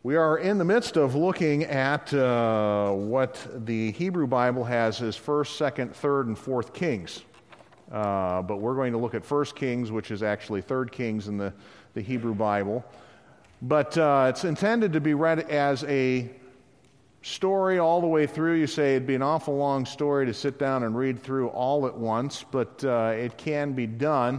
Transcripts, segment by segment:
We are in the midst of looking at what the Hebrew Bible has as 1st, 2nd, 3rd, and 4th Kings. But we're going to look at 1st Kings, which is actually 3rd Kings in the Hebrew Bible. But it's intended to be read as a story all the way through. You say it'd be an awful long story to sit down and read through all at once, but it can be done.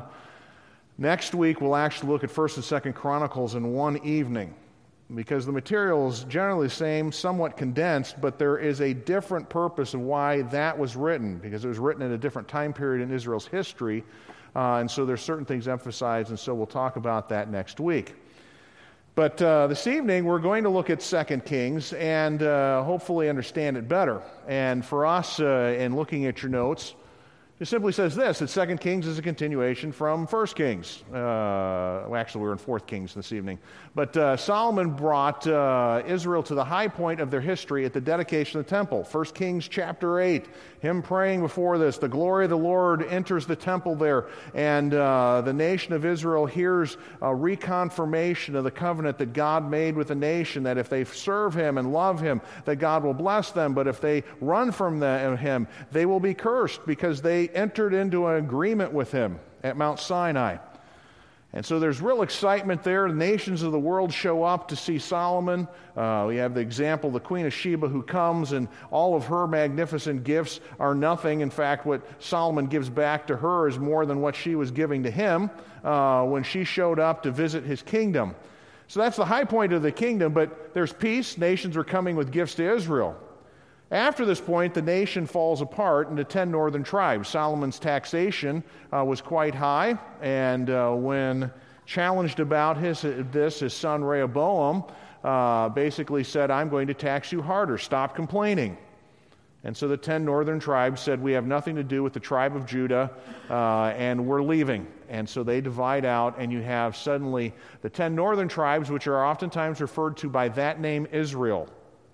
Next week, we'll actually look at 1st and 2nd Chronicles in one evening, because the material is generally the same, somewhat condensed, but there is a different purpose of why that was written, because it was written at a different time period in Israel's history, and so there's certain things emphasized, and so we'll talk about that next week. But this evening, we're going to look at 2nd Kings and hopefully understand it better. And for us, in looking at your notes, it simply says this, that 2nd Kings is a continuation from 1st Kings. Actually, we're in 4th Kings this evening. But Solomon brought Israel to the high point of their history at the dedication of the temple. 1st Kings chapter 8, him praying before this, the glory of the Lord enters the temple there, and the nation of Israel hears a reconfirmation of the covenant that God made with the nation, that if they serve Him and love Him, that God will bless them, but if they run from Him, they will be cursed, because they entered into an agreement with Him at Mount Sinai. And so there's real excitement there. The nations of the world show up to see Solomon. We have the example of the Queen of Sheba who comes, and all of her magnificent gifts are nothing. In fact, what Solomon gives back to her is more than what she was giving to him when she showed up to visit his kingdom. So that's the high point of the kingdom, but there's peace. Nations are coming with gifts to Israel. After this point, the nation falls apart into 10 northern tribes. Solomon's taxation was quite high, and when challenged about his son Rehoboam basically said, I'm going to tax you harder, stop complaining. And so the 10 northern tribes said, we have nothing to do with the tribe of Judah, and we're leaving. And so they divide out, and you have suddenly the 10 northern tribes, which are oftentimes referred to by that name, Israel.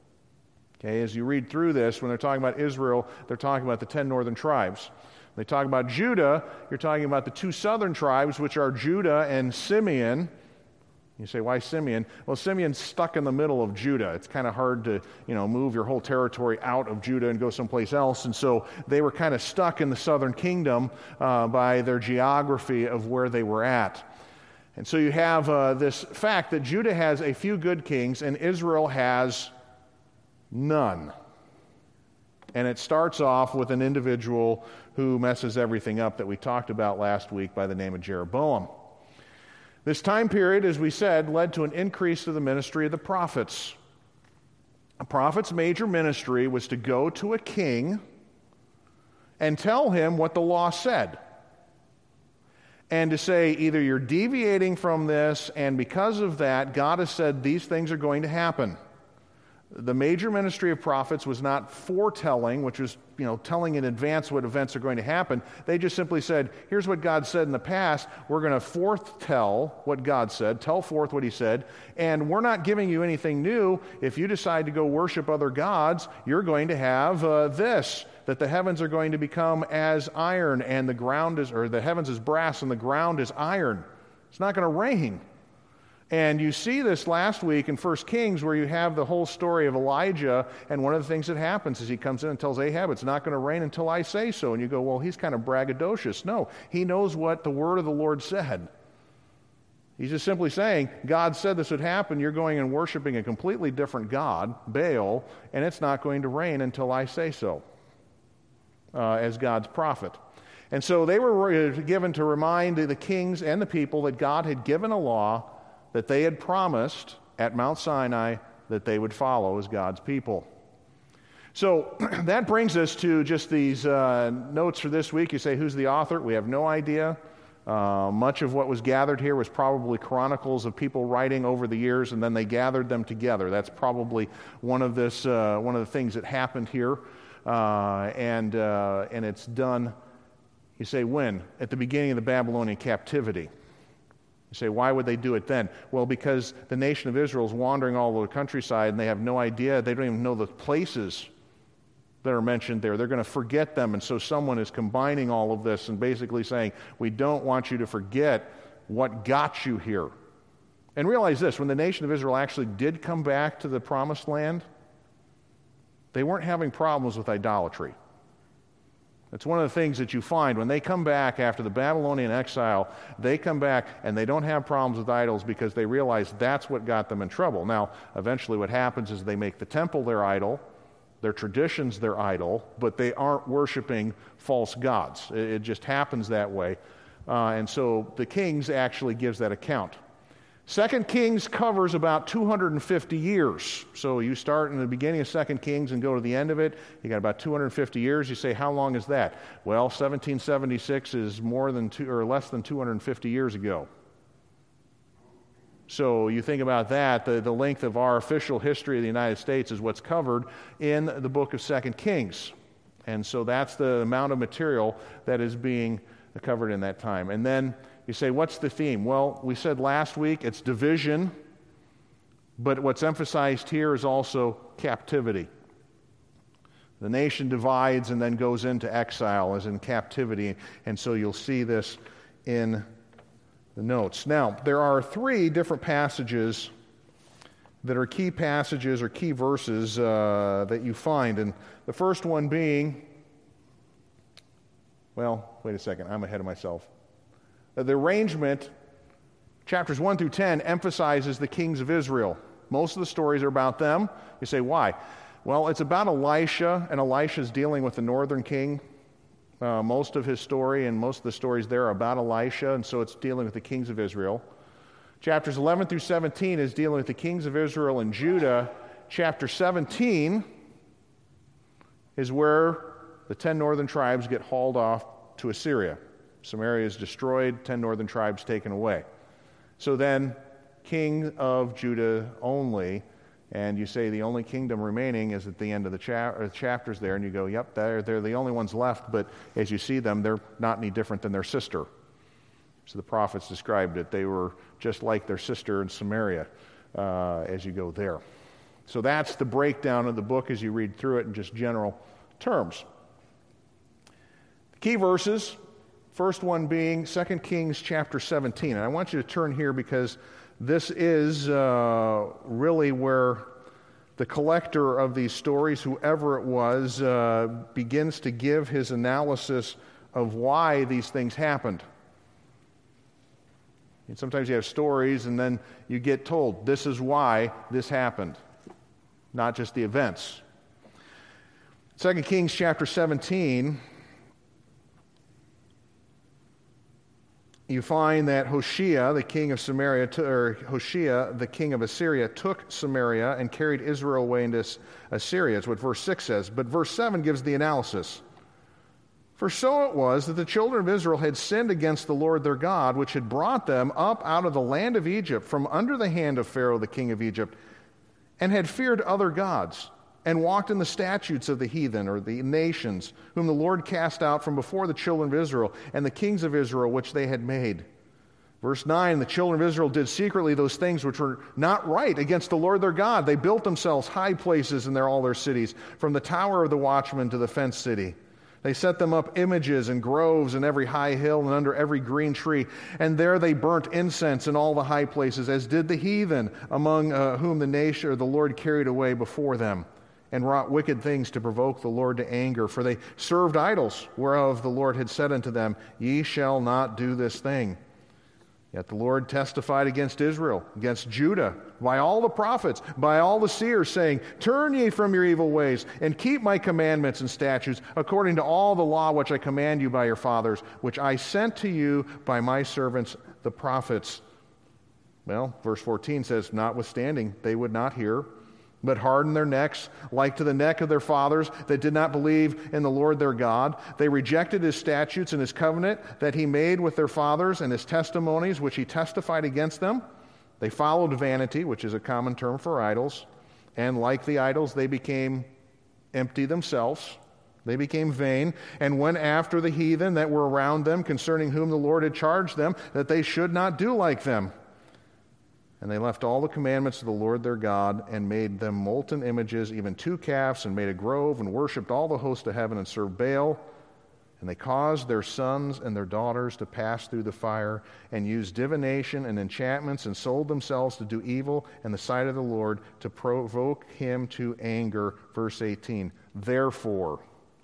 Okay, as you read through this, when they're talking about Israel, they're talking about the 10 northern tribes. When they talk about Judah, you're talking about the 2 southern tribes, which are Judah and Simeon. You say, why Simeon? Well, Simeon's stuck in the middle of Judah. It's kind of hard to, move your whole territory out of Judah and go someplace else. And so they were kind of stuck in the southern kingdom by their geography of where they were at. And so you have this fact that Judah has a few good kings and Israel has none. And it starts off with an individual who messes everything up that we talked about last week by the name of Jeroboam. This time period, as we said, led to an increase of the ministry of the prophets. A prophet's major ministry was to go to a king and tell him what the law said. And to say, either you're deviating from this, and because of that, God has said these things are going to happen. The major ministry of prophets was not foretelling, which was, telling in advance what events are going to happen. They just simply said, here's what God said in the past. We're going to foretell what God said, tell forth what He said, and we're not giving you anything new. If you decide to go worship other gods, you're going to have this, that the heavens are going to become as iron, and the heavens as brass, and the ground is iron. It's not going to rain. And you see this last week in 1 Kings, where you have the whole story of Elijah, and one of the things that happens is he comes in and tells Ahab, it's not going to rain until I say so. And you go, well, he's kind of braggadocious. No, he knows what the word of the Lord said. He's just simply saying, God said this would happen, you're going and worshiping a completely different god, Baal, and it's not going to rain until I say so, as God's prophet. And so they were given to remind the kings and the people that God had given a law that they had promised at Mount Sinai that they would follow as God's people. So that brings us to just these notes for this week. You say, who's the author? We have no idea. Much of what was gathered here was probably chronicles of people writing over the years, and then they gathered them together. That's probably one of the things that happened here, and it's done. You say, when? At the beginning of the Babylonian captivity. You say, why would they do it then? Well, because the nation of Israel is wandering all over the countryside, and they have no idea. They don't even know the places that are mentioned there. They're going to forget them, and so someone is combining all of this and basically saying, we don't want you to forget what got you here. And realize this, when the nation of Israel actually did come back to the promised land, they weren't having problems with idolatry. It's one of the things that you find when they come back after the Babylonian exile, they come back and they don't have problems with idols because they realize that's what got them in trouble. Now, eventually what happens is they make the temple their idol, their traditions their idol, but they aren't worshiping false gods. It just happens that way. And so the Kings actually gives that account. 2 Kings covers about 250 years. So you start in the beginning of 2 Kings and go to the end of it. You got about 250 years. You say, how long is that? Well, 1776 is less than 250 years ago. So you think about that, the length of our official history of the United States is what's covered in the book of 2 Kings. And so that's the amount of material that is being covered in that time. And then you say, what's the theme? Well, we said last week it's division, but what's emphasized here is also captivity. The nation divides and then goes into exile, as in captivity, and so you'll see this in the notes. Now, there are 3 different passages that are key passages or key verses that you find, and the first one being, well, wait a second, I'm ahead of myself. The arrangement, chapters 1 through 10, emphasizes the kings of Israel. Most of the stories are about them. You say, why? Well, it's about Elisha, and Elisha's dealing with the northern king. Most of his story and most of the stories there are about Elisha, and so it's dealing with the kings of Israel. Chapters 11 through 17 is dealing with the kings of Israel and Judah. Chapter 17 is where the 10 northern tribes get hauled off to Assyria. Samaria is destroyed, 10 northern tribes taken away. So then, king of Judah only, and you say the only kingdom remaining is at the end of the chapters there, and you go, yep, they're the only ones left, but as you see them, they're not any different than their sister. So the prophets described it. They were just like their sister in Samaria as you go there. So that's the breakdown of the book as you read through it in just general terms. The key verses, first one being 2 Kings chapter 17. And I want you to turn here because this is really where the collector of these stories, whoever it was, begins to give his analysis of why these things happened. And sometimes you have stories and then you get told, this is why this happened, not just the events. 2 Kings chapter 17, you find that Hoshea, the king of Samaria, Hoshea, the king of Assyria, took Samaria and carried Israel away into Assyria. That's what verse 6 says. But verse 7 gives the analysis. For so it was that the children of Israel had sinned against the Lord their God, which had brought them up out of the land of Egypt, from under the hand of Pharaoh, the king of Egypt, and had feared other gods, and walked in the statutes of the heathen, or the nations, whom the Lord cast out from before the children of Israel, and the kings of Israel, which they had made. Verse 9, the children of Israel did secretly those things which were not right against the Lord their God. They built themselves high places in all their cities, from the tower of the watchman to the fenced city. They set them up images and groves in every high hill and under every green tree. And there they burnt incense in all the high places, as did the heathen, among whom the nation or the Lord carried away before them, and wrought wicked things to provoke the Lord to anger. For they served idols, whereof the Lord had said unto them, Ye shall not do this thing. Yet the Lord testified against Israel, against Judah, by all the prophets, by all the seers, saying, Turn ye from your evil ways, and keep my commandments and statutes, according to all the law which I command you by your fathers, which I sent to you by my servants the prophets. Well, verse 14 says, Notwithstanding, they would not hear, but hardened their necks, like to the neck of their fathers that did not believe in the Lord their God. They rejected his statutes and his covenant that he made with their fathers, and his testimonies which he testified against them. They followed vanity, which is a common term for idols, and like the idols, they became empty themselves. They became vain, and went after the heathen that were around them, concerning whom the Lord had charged them, that they should not do like them. And they left all the commandments of the Lord their God, and made them molten images, even 2 calves, and made a grove, and worshipped all the host of heaven, and served Baal, And they caused their sons and their daughters to pass through the fire, and used divination and enchantments, and sold themselves to do evil in the sight of the Lord, to provoke him to anger. Verse 18. Therefore,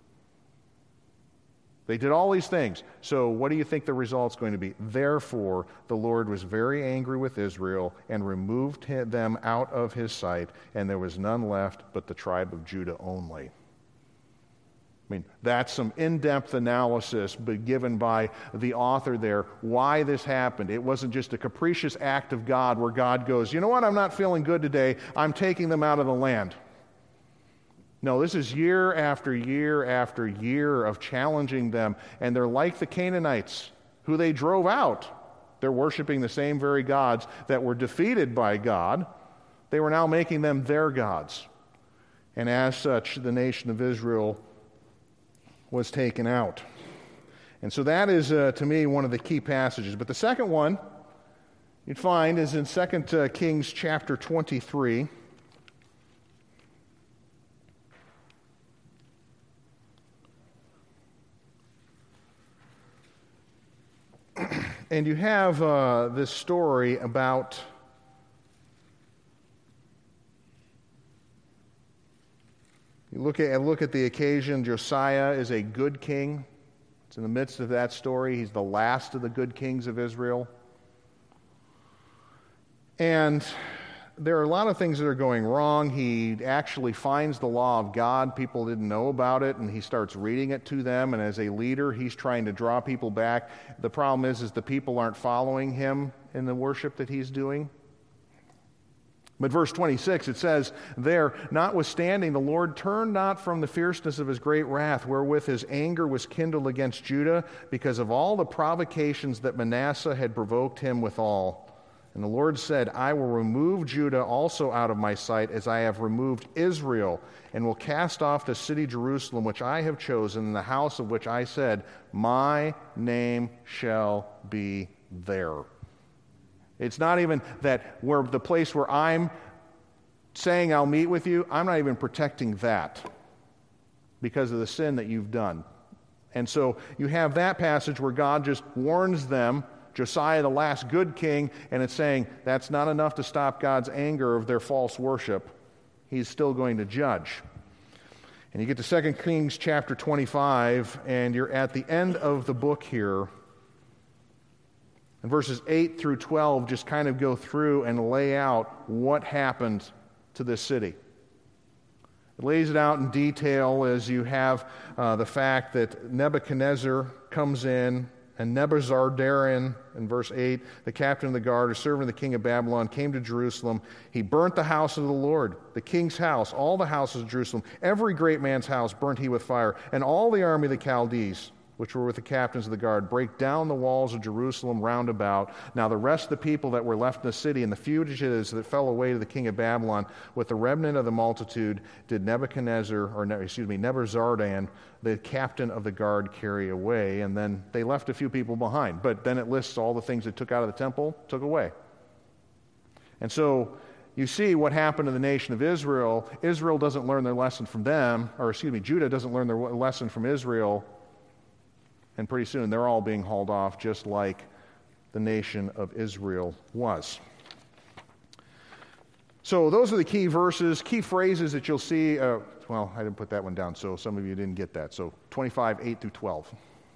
they did all these things. So what do you think the result's going to be? Therefore, the Lord was very angry with Israel and removed them out of his sight, and there was none left but the tribe of Judah only. I mean, that's some in-depth analysis given by the author there, why this happened. It wasn't just a capricious act of God where God goes, you know what, I'm not feeling good today, I'm taking them out of the land. No, this is year after year after year of challenging them, and they're like the Canaanites, who they drove out. They're worshiping the same very gods that were defeated by God. They were now making them their gods. And as such, the nation of Israel was taken out. And so that is, to me, one of the key passages. But the second one you'd find is in 2 Kings chapter 23. And you have this story about you look at the occasion. Josiah is a good king. It's in the midst of that story. He's the last of the good kings of Israel. And there are a lot of things that are going wrong. He actually finds the law of God. People didn't know about it, and he starts reading it to them. And as a leader, he's trying to draw people back. The problem is the people aren't following him in the worship that he's doing. But verse 26, it says there, notwithstanding, the Lord turned not from the fierceness of his great wrath, wherewith his anger was kindled against Judah, because of all the provocations that Manasseh had provoked him withal. And the Lord said, I will remove Judah also out of my sight, as I have removed Israel, and will cast off the city Jerusalem, which I have chosen, and the house of which I said, my name shall be there. It's not even that where the place where I'm saying I'll meet with you, I'm not even protecting that because of the sin that you've done. And so you have that passage where God just warns them, Josiah, the last good king, and it's saying that's not enough to stop God's anger of their false worship. He's still going to judge. And you get to 2 Kings chapter 25, and you're at the end of the book here. And verses 8 through 12 just kind of go through and lay out what happened to this city. It lays it out in detail as you have the fact that Nebuchadnezzar comes in, and Nebuzaradan, in verse 8, the captain of the guard, a servant of the king of Babylon, came to Jerusalem. He burnt the house of the Lord, the king's house, all the houses of Jerusalem. Every great man's house burnt he with fire, and all the army of the Chaldees, which were with the captains of the guard, break down the walls of Jerusalem round about. Now the rest of the people that were left in the city, and the fugitives that fell away to the king of Babylon, with the remnant of the multitude, did Nebuzaradan, the captain of the guard, carry away. And then they left a few people behind. But then it lists all the things they took out of the temple, took away. And so you see what happened to the nation of Israel. Israel doesn't learn their lesson from them, Judah doesn't learn their lesson from Israel. And pretty soon they're all being hauled off just like the nation of Israel was. So those are the key verses, key phrases that you'll see. I didn't put that one down, so some of you didn't get that. So 25, 8 through 12.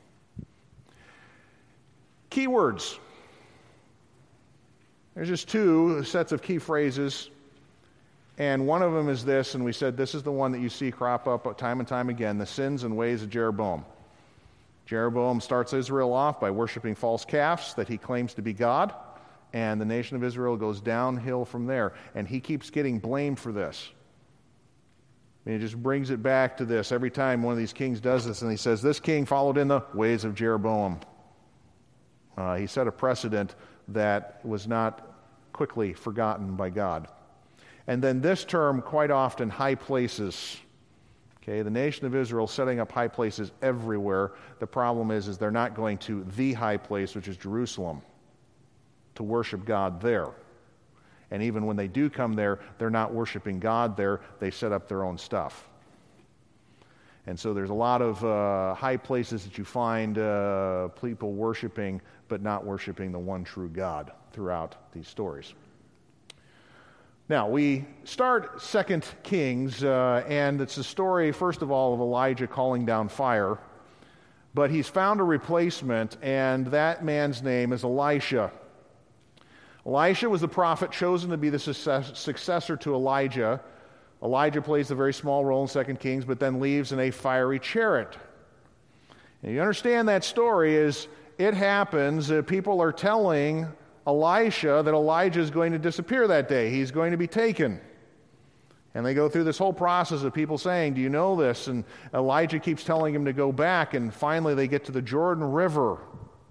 Key words. There's just two sets of key phrases. And one of them is this, and we said this is the one that you see crop up time and time again, the sins and ways of Jeroboam. Jeroboam starts Israel off by worshiping false calves that he claims to be God, and the nation of Israel goes downhill from there, and he keeps getting blamed for this. And he just brings it back to this every time one of these kings does this, and he says, this king followed in the ways of Jeroboam. He set a precedent that was not quickly forgotten by God. And then this term, quite often, high places. Okay, the nation of Israel setting up high places everywhere. The problem is they're not going to the high place, which is Jerusalem, to worship God there. And even when they do come there, they're not worshiping God there. They set up their own stuff. And so there's a lot of high places that you find people worshiping, but not worshiping the one true God throughout these stories. Now, we start 2 Kings, and it's a story, first of all, of Elijah calling down fire. But he's found a replacement, and that man's name is Elisha. Elisha was the prophet chosen to be the successor to Elijah. Elijah plays a very small role in 2 Kings, but then leaves in a fiery chariot. And you understand that story is it happens, people are telling Elisha that Elijah is going to disappear that day. He's going to be taken. And they go through this whole process of people saying, do you know this? And Elijah keeps telling him to go back, and finally they get to the Jordan River.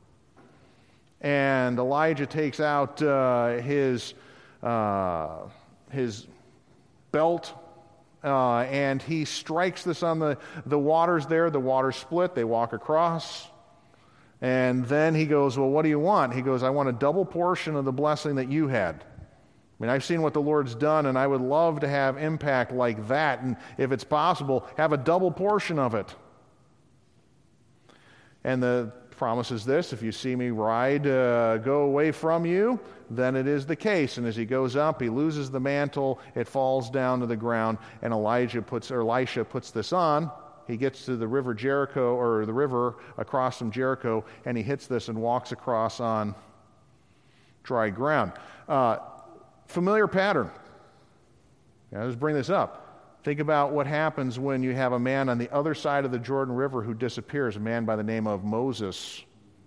And Elijah takes out his belt, and he strikes this on the waters there. The waters split. They walk across. And then he goes, well, what do you want? He goes, I want a double portion of the blessing that you had. I mean, I've seen what the Lord's done, and I would love to have impact like that. And if it's possible, have a double portion of it. And the promise is this: if you see me ride, go away from you, then it is the case. And as he goes up, he loses the mantle, it falls down to the ground, and Elisha puts this on. He gets to the river Jericho, or the river across from Jericho, and he hits this and walks across on dry ground. Familiar pattern. Now, let's bring this up. Think about what happens when you have a man on the other side of the Jordan River who disappears, a man by the name of Moses.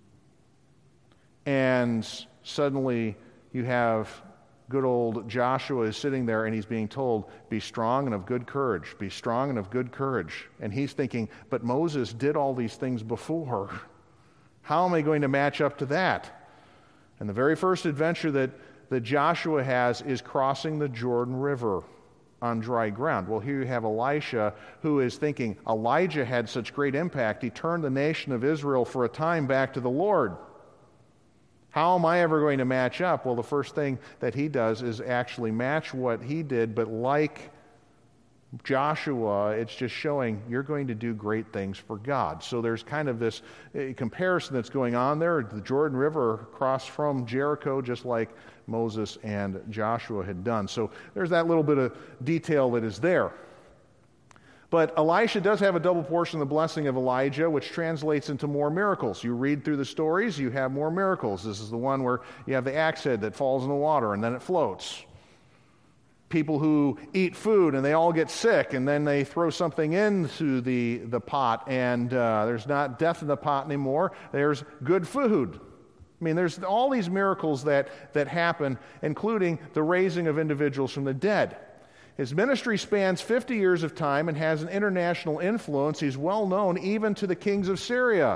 And suddenly you have good old Joshua is sitting there, and he's being told, be strong and of good courage. Be strong and of good courage. And he's thinking, but Moses did all these things before. How am I going to match up to that? And the very first adventure that Joshua has is crossing the Jordan River on dry ground. Well, here you have Elisha, who is thinking, Elijah had such great impact. He turned the nation of Israel for a time back to the Lord. How am I ever going to match up? Well, the first thing that he does is actually match what he did, but like Joshua, it's just showing you're going to do great things for God. So there's kind of this comparison that's going on there. The Jordan River across from Jericho, just like Moses and Joshua had done. So there's that little bit of detail that is there. But Elisha does have a double portion of the blessing of Elijah, which translates into more miracles. You read through the stories, you have more miracles. This is the one where you have the axe head that falls in the water and then it floats. People who eat food and they all get sick, and then they throw something into the pot, and there's not death in the pot anymore. There's good food. I mean, there's all these miracles that happen, including the raising of individuals from the dead. His ministry spans 50 years of time and has an international influence. He's well known even to the kings of Syria.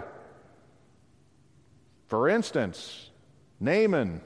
For instance, Naaman,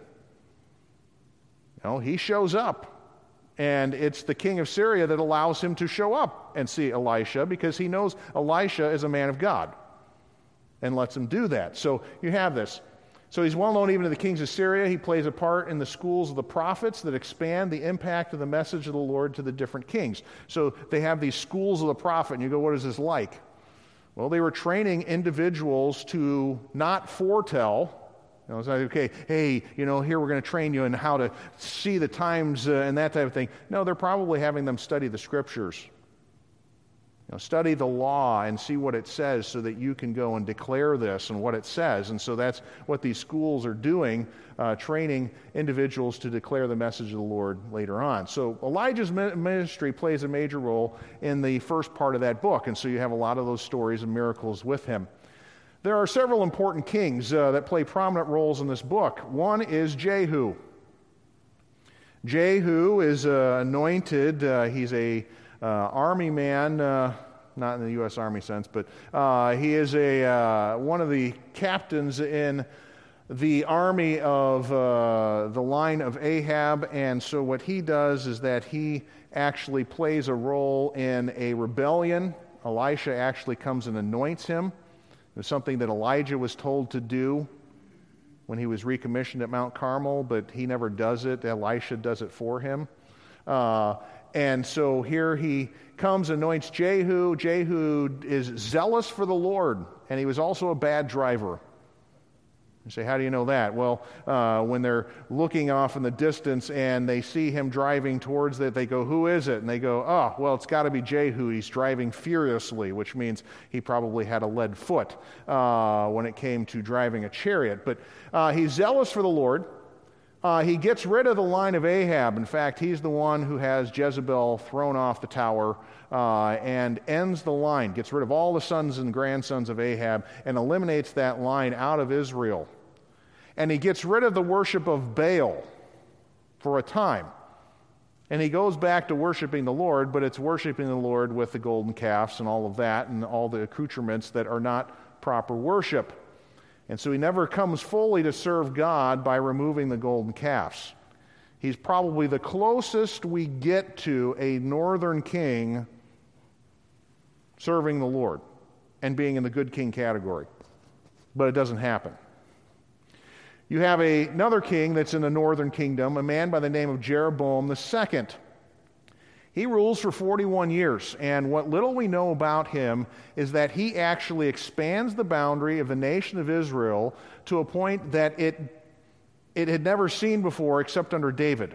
he shows up. And it's the king of Syria that allows him to show up and see Elisha, because he knows Elisha is a man of God and lets him do that. So you have this. So he's well known even to the kings of Syria. He plays a part in the schools of the prophets that expand the impact of the message of the Lord to the different kings. So they have these schools of the prophet, and you go, what is this like? Well, they were training individuals to not foretell. It's like, okay, hey, here we're going to train you in how to see the times and that type of thing. No, they're probably having them study the scriptures. Study the law and see what it says so that you can go and declare this and what it says. And so that's what these schools are doing, training individuals to declare the message of the Lord later on. So Elijah's ministry plays a major role in the first part of that book. And so you have a lot of those stories and miracles with him. There are several important kings that play prominent roles in this book. One is Jehu. Jehu is anointed. He's a army man, not in the U.S. Army sense, but he is one of the captains in the army of the line of Ahab. And so what he does is that he actually plays a role in a rebellion. Elisha actually comes and anoints him. It was something that Elijah was told to do when he was recommissioned at Mount Carmel, but he never does it. Elisha does it for him. And so here he comes, anoints Jehu. Jehu is zealous for the Lord, and he was also a bad driver. You say, how do you know that? Well, when they're looking off in the distance and they see him driving towards it, they go, who is it? And they go, oh, well, it's got to be Jehu. He's driving furiously, which means he probably had a lead foot when it came to driving a chariot. But he's zealous for the Lord. He gets rid of the line of Ahab. In fact, he's the one who has Jezebel thrown off the tower and ends the line, gets rid of all the sons and grandsons of Ahab, and eliminates that line out of Israel. And he gets rid of the worship of Baal for a time. And he goes back to worshiping the Lord, but it's worshiping the Lord with the golden calves and all of that and all the accoutrements that are not proper worship. And so he never comes fully to serve God by removing the golden calves. He's probably the closest we get to a northern king serving the Lord and being in the good king category. But it doesn't happen. You have another king that's in the northern kingdom, a man by the name of Jeroboam II. He rules for 41 years, and what little we know about him is that he actually expands the boundary of the nation of Israel to a point that it had never seen before except under David.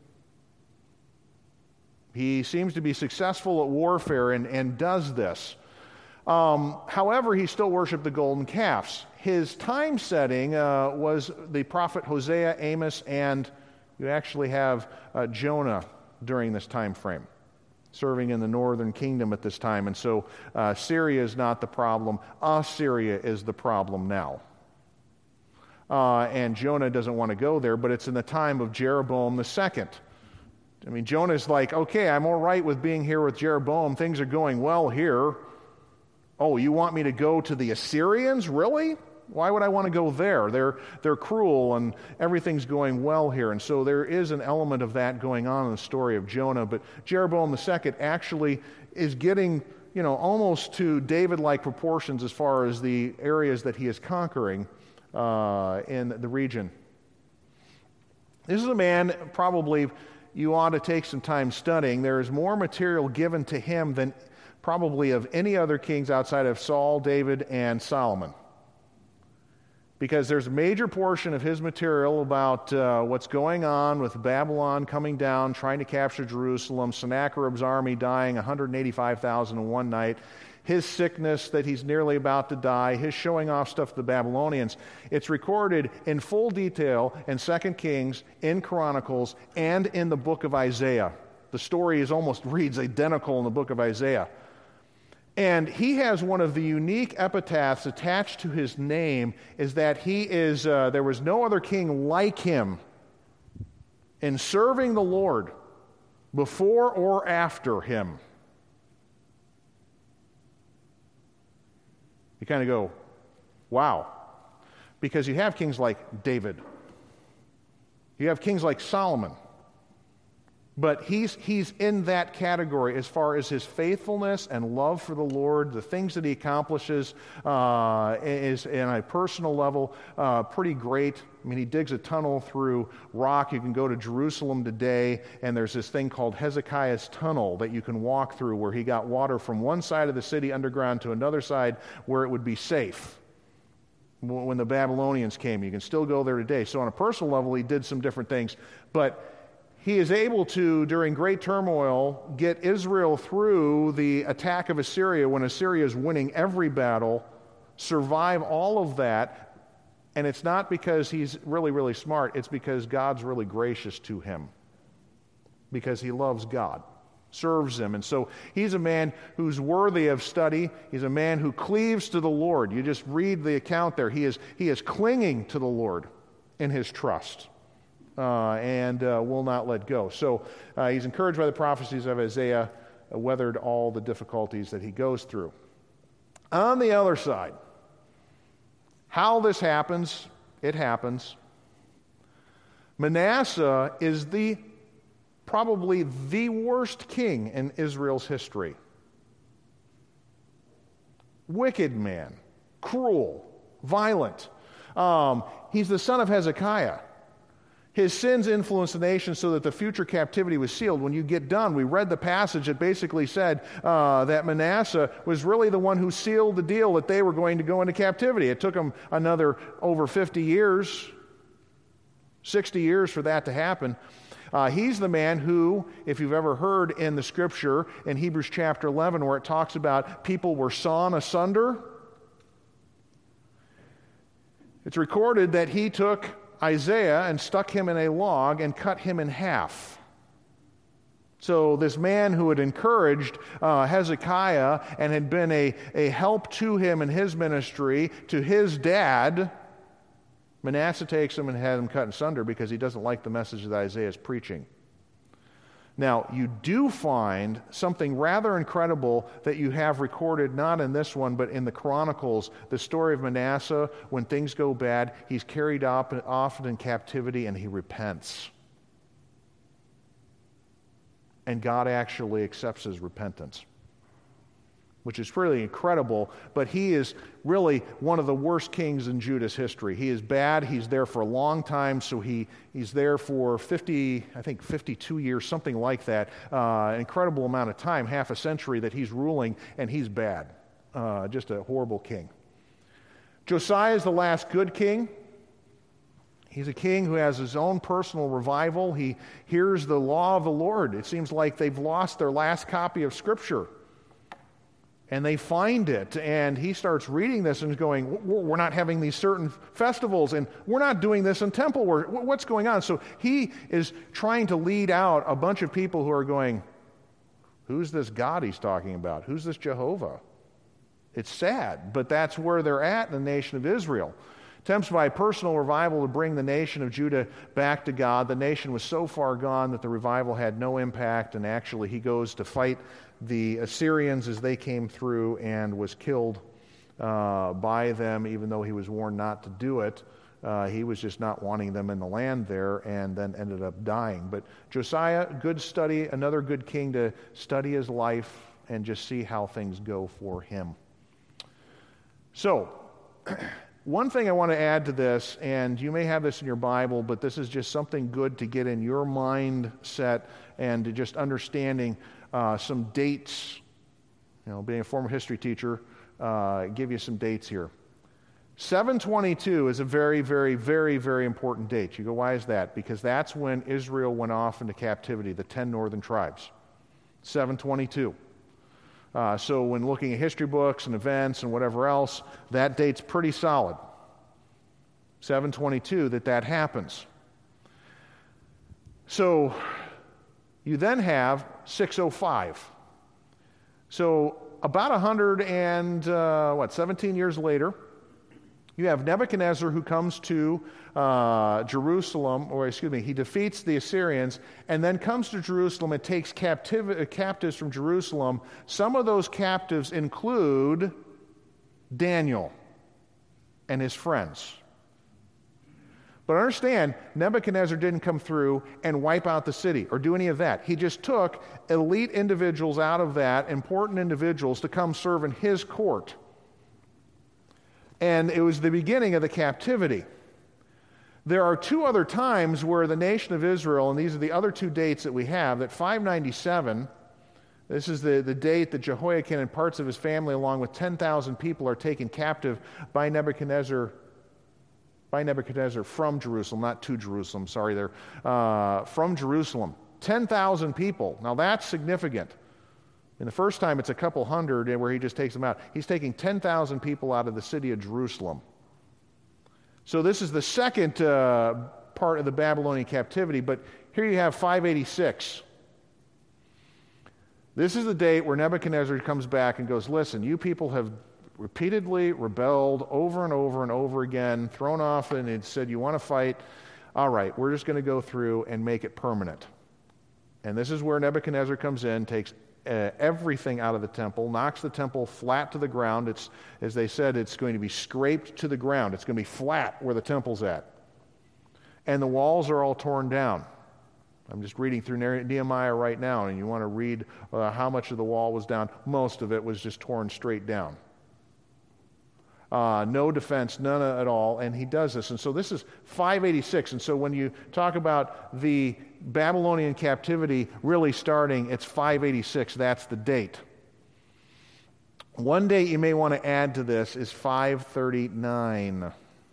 He seems to be successful at warfare and does this. However, he still worshiped the golden calves. His time setting was the prophet Hosea, Amos, and you actually have Jonah during this time frame, serving in the northern kingdom at this time. And so Syria is not the problem. Assyria is the problem now. And Jonah doesn't want to go there, but it's in the time of Jeroboam II. I mean, Jonah's like, okay, I'm all right with being here with Jeroboam. Things are going well here. Oh, you want me to go to the Assyrians? Really? Why would I want to go there? They're cruel and everything's going well here. And so there is an element of that going on in the story of Jonah. But Jeroboam II actually is getting, almost to David-like proportions as far as the areas that he is conquering in the region. This is a man probably you ought to take some time studying. There is more material given to him than probably of any other kings outside of Saul, David, and Solomon. Because there's a major portion of his material about what's going on with Babylon coming down, trying to capture Jerusalem, Sennacherib's army dying, 185,000 in one night, his sickness that he's nearly about to die, his showing off stuff to the Babylonians. It's recorded in full detail in 2 Kings, in Chronicles, and in the book of Isaiah. The story almost reads identical in the book of Isaiah. And he has one of the unique epitaphs attached to his name is that he is, there was no other king like him in serving the Lord before or after him. You kind of go, wow. Because you have kings like David. You have kings like Solomon. But he's in that category as far as his faithfulness and love for the Lord. The things that he accomplishes is, in a personal level, pretty great. I mean, he digs a tunnel through rock. You can go to Jerusalem today, and there's this thing called Hezekiah's Tunnel that you can walk through where he got water from one side of the city underground to another side where it would be safe. When the Babylonians came, you can still go there today. So on a personal level, he did some different things. But he is able to, during great turmoil, get Israel through the attack of Assyria when Assyria is winning every battle, survive all of that, and it's not because he's really, really smart, it's because God's really gracious to him, because he loves God, serves him. And so he's a man who's worthy of study. He's a man who cleaves to the Lord. You just read the account there. He is clinging to the Lord in his trust. And will not let go. So he's encouraged by the prophecies of Isaiah, weathered all the difficulties that he goes through. On the other side, how this happens, it happens. Manasseh is probably the worst king in Israel's history. Wicked man, cruel, violent. He's the son of Hezekiah. His sins influenced the nation so that the future captivity was sealed. When you get done, we read the passage that basically said that Manasseh was really the one who sealed the deal that they were going to go into captivity. It took them another over 50 years, 60 years for that to happen. He's the man who, if you've ever heard in the scripture in Hebrews chapter 11 where it talks about people were sawn asunder, it's recorded that he took Isaiah and stuck him in a log and cut him in half. So this man who had encouraged Hezekiah and had been a help to him in his ministry, to his dad, Manasseh takes him and had him cut asunder because he doesn't like the message that Isaiah is preaching. Now, you do find something rather incredible that you have recorded, not in this one, but in the Chronicles, the story of Manasseh. When things go bad, he's carried off in captivity and he repents. And God actually accepts his repentance, which is really incredible, but he is really one of the worst kings in Judah's history. He is bad. He's there for a long time, so he's there for 52 years, something like that. Incredible amount of time, half a century that he's ruling, and he's bad. Just a horrible king. Josiah is the last good king. He's a king who has his own personal revival. He hears the law of the Lord. It seems like they've lost their last copy of Scripture. And they find it, and he starts reading this and going, we're not having these certain festivals, and we're not doing this in temple work. What's going on? So he is trying to lead out a bunch of people who are going, who's this God he's talking about? Who's this Jehovah? It's sad, but that's where they're at in the nation of Israel. Attempts by personal revival to bring the nation of Judah back to God. The nation was so far gone that the revival had no impact, and actually he goes to fight the Assyrians as they came through and was killed by them, even though he was warned not to do it. He was just not wanting them in the land there, and then ended up dying. But Josiah, good study, another good king to study his life and just see how things go for him. So, one thing I want to add to this, and you may have this in your Bible, but this is just something good to get in your mindset and to just understanding some dates. You know, being a former history teacher, give you some dates here. 722 is a very, very, very, very important date. You go, why is that? Because that's when Israel went off into captivity, the 10 northern tribes. 722. So when looking at history books and events and whatever else, that date's pretty solid. 722 that happens. So you then have 605. So about 17 years later, you have Nebuchadnezzar who comes to Jerusalem, he defeats the Assyrians and then comes to Jerusalem and takes captives from Jerusalem. Some of those captives include Daniel and his friends. But understand, Nebuchadnezzar didn't come through and wipe out the city or do any of that. He just took elite individuals out of that, important individuals, to come serve in his court. And it was the beginning of the captivity. There are two other times where the nation of Israel, and these are the other two dates that we have, that 597, this is the date that Jehoiakim and parts of his family, along with 10,000 people, are taken captive by Nebuchadnezzar from Jerusalem, not to Jerusalem, sorry, they're from Jerusalem. 10,000 people. Now that's significant. And the first time it's a couple hundred where he just takes them out. He's taking 10,000 people out of the city of Jerusalem. So this is the second part of the Babylonian captivity, but here you have 586. This is the date where Nebuchadnezzar comes back and goes, listen, you people have repeatedly rebelled over and over and over again, thrown off, and it said, you want to fight? All right, we're just going to go through and make it permanent. And this is where Nebuchadnezzar comes in, takes everything out of the temple, knocks the temple flat to the ground. It's, as they said, it's going to be scraped to the ground. It's going to be flat where the temple's at. And the walls are all torn down. I'm just reading through Nehemiah right now, and you want to read how much of the wall was down. Most of it was just torn straight down. No defense, none at all, and he does this. And so this is 586. And so when you talk about the Babylonian captivity really starting, it's 586. That's the date. One date you may want to add to this is 539.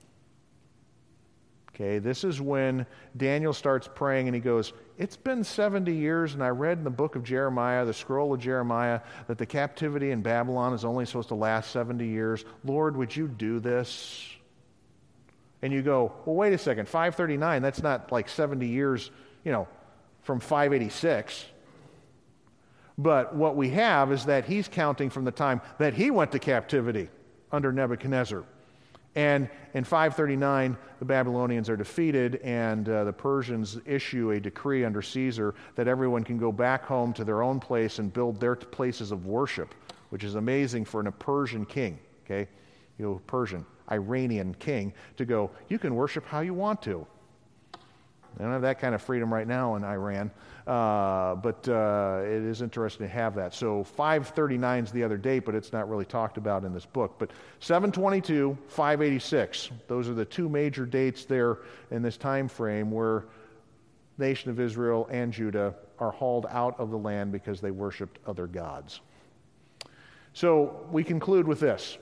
Okay, this is when Daniel starts praying and he goes, it's been 70 years and I read in the book of Jeremiah, the scroll of Jeremiah, that the captivity in Babylon is only supposed to last 70 years. Lord, would you do this? And you go, well, wait a second, 539, that's not like 70 years, from 586. But what we have is that he's counting from the time that he went to captivity under Nebuchadnezzar. And in 539, the Babylonians are defeated, and the Persians issue a decree under Caesar that everyone can go back home to their own place and build their places of worship, which is amazing for a Persian king, okay? Iranian king, to go, you can worship how you want to. They don't have that kind of freedom right now in Iran, but it is interesting to have that. So 539 is the other date, but it's not really talked about in this book. But 722, 586, those are the two major dates there in this time frame where the nation of Israel and Judah are hauled out of the land because they worshipped other gods. So we conclude with this.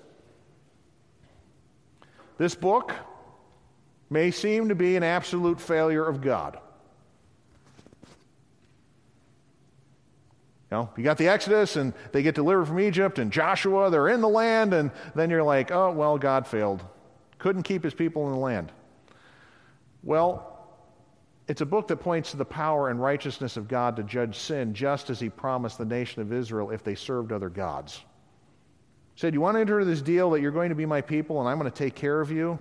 This book may seem to be an absolute failure of God. You got the Exodus, and they get delivered from Egypt, and Joshua, they're in the land, and then you're like, oh, well, God failed. Couldn't keep his people in the land. Well, it's a book that points to the power and righteousness of God to judge sin, just as he promised the nation of Israel if they served other gods. He said, you want to enter into this deal that you're going to be my people, and I'm going to take care of you?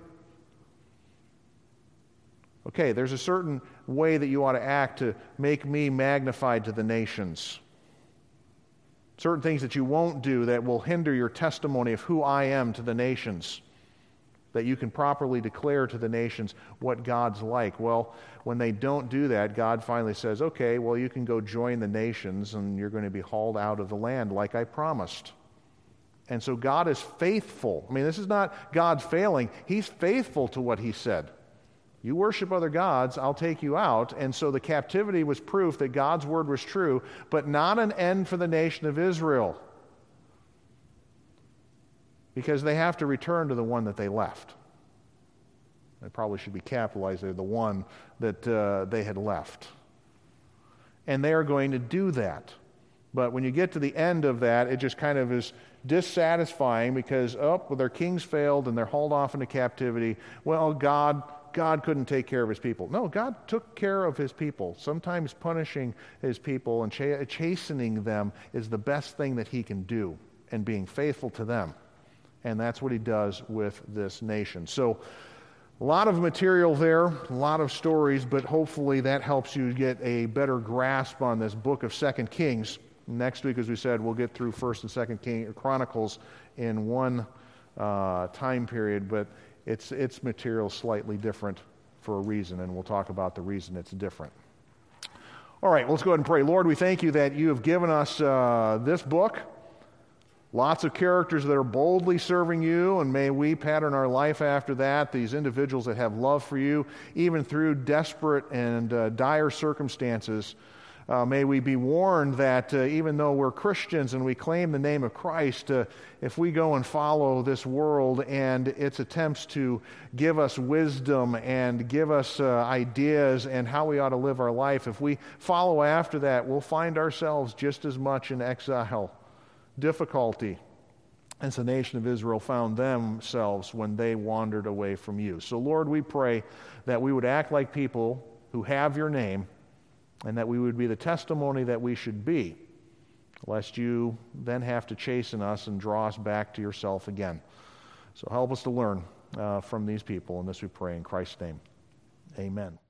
Okay, there's a certain way that you ought to act to make me magnified to the nations. Certain things that you won't do that will hinder your testimony of who I am to the nations, that you can properly declare to the nations what God's like. Well, when they don't do that, God finally says, okay, well, you can go join the nations and you're going to be hauled out of the land like I promised. And so God is faithful. I mean, this is not God failing. He's faithful to what he said. You worship other gods, I'll take you out. And so the captivity was proof that God's word was true, but not an end for the nation of Israel. Because they have to return to the one that they left. It probably should be capitalized there, the one that they had left. And they are going to do that. But when you get to the end of that, it just kind of is dissatisfying because, their kings failed and they're hauled off into captivity. Well, God couldn't take care of his people. No, God took care of his people. Sometimes punishing his people and chastening them is the best thing that he can do, and being faithful to them. And that's what he does with this nation. So a lot of material there, a lot of stories, but hopefully that helps you get a better grasp on this book of 2 Kings. Next week, as we said, we'll get through 1st and 2nd Chronicles in one time period, but its material slightly different for a reason, and we'll talk about the reason it's different. All right, let's go ahead and pray. Lord, we thank you that you have given us this book, lots of characters that are boldly serving you, and may we pattern our life after that, these individuals that have love for you, even through desperate and dire circumstances. May we be warned that even though we're Christians and we claim the name of Christ, if we go and follow this world and its attempts to give us wisdom and give us ideas and how we ought to live our life, if we follow after that, we'll find ourselves just as much in exile, difficulty, as the nation of Israel found themselves when they wandered away from you. So, Lord, we pray that we would act like people who have your name, and that we would be the testimony that we should be, lest you then have to chasten us and draw us back to yourself again. So help us to learn from these people, and this we pray in Christ's name. Amen.